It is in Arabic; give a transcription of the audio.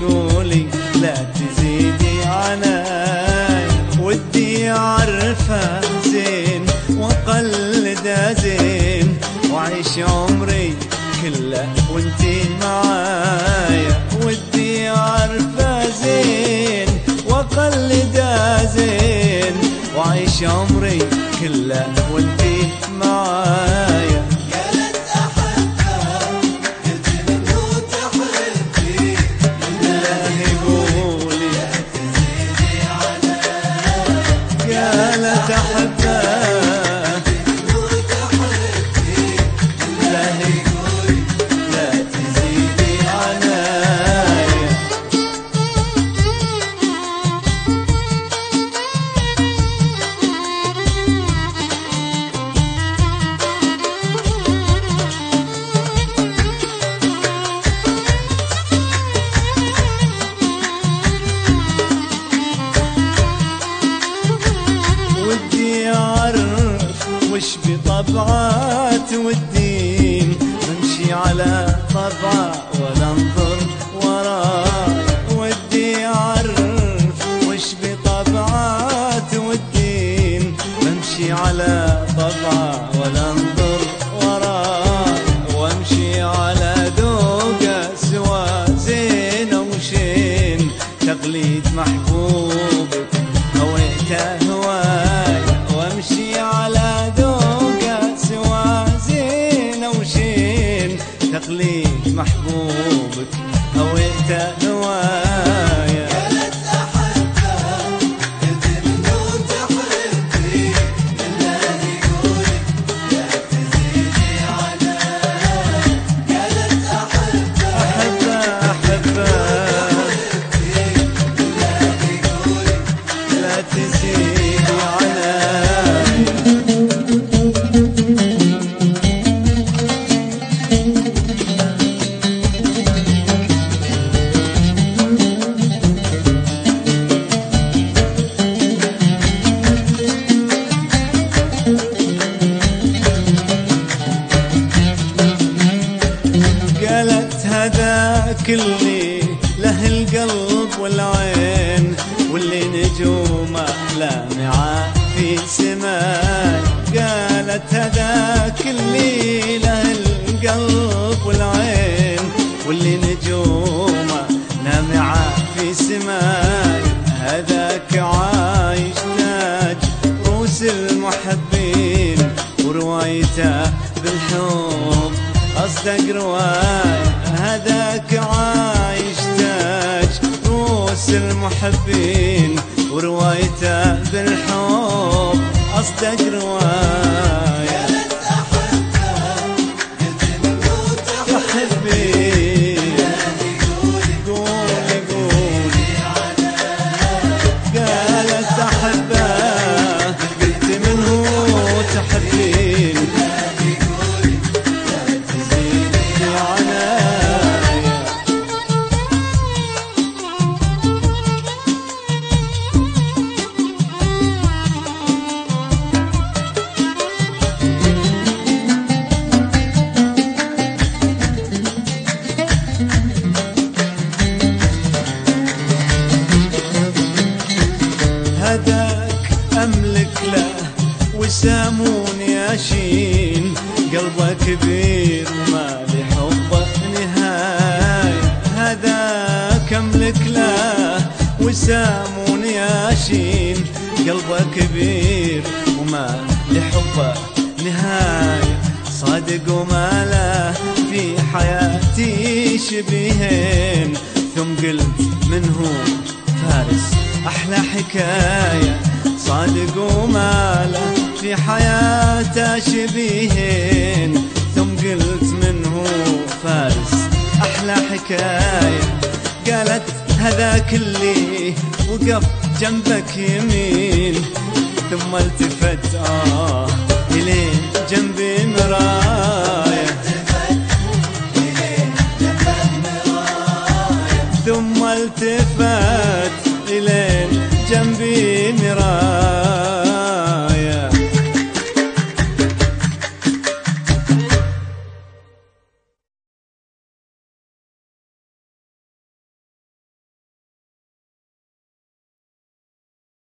قولي لا تزيدي عناي، ودي أعرفها زين وأقلدها زين، وأعيش عمري كله وانتي معايا. ودي أعرفها زين وأقلدها زين، وأعيش عمري كله وانتي معايا. ودي أعرف وش بطبعات والدين، نمشي على طبعه ولا انظر وراي. ودي أعرف وش بطبعات والدين، نمشي على طبعه ولا انظر وراي. وامشي على ذوقه سوا زين وشين، تقليد محبوبك هويته هواي. وامشي على ذوقه سوا زين وشين، تقليد محبوبك هويته هواي. هذاك اللي له القلب والعين، واللي نجومه لامعة في سماي. قالت هذاك اللي له القلب والعين، واللي نجومه لامعة في سماي. هذاك عايش تاج روس المحبين، وروايته بالحب أصدق رواية. هذاك عايش تاج روس المحبين، وروايته بالحب أصدق رواية. تحبي قولي قولي، قالت أحبه، قلت منه تحبين. هذاك أملك له وساموني أشين، قلبه كبير وما لحبه نهاية. هذاك أملك له وساموني أشين، قلبه كبير وما لحبه نهاية. صادق وما له في حياتي شبيهين، ثم قلت منه فارس أحلى حكاية. صادق وما له في حياته شبيهين، ثم قلت منه فارس أحلى حكاية. قالت هذاك اللي وقف جنبك يمين، ثم التفت إلين جنبي مراية.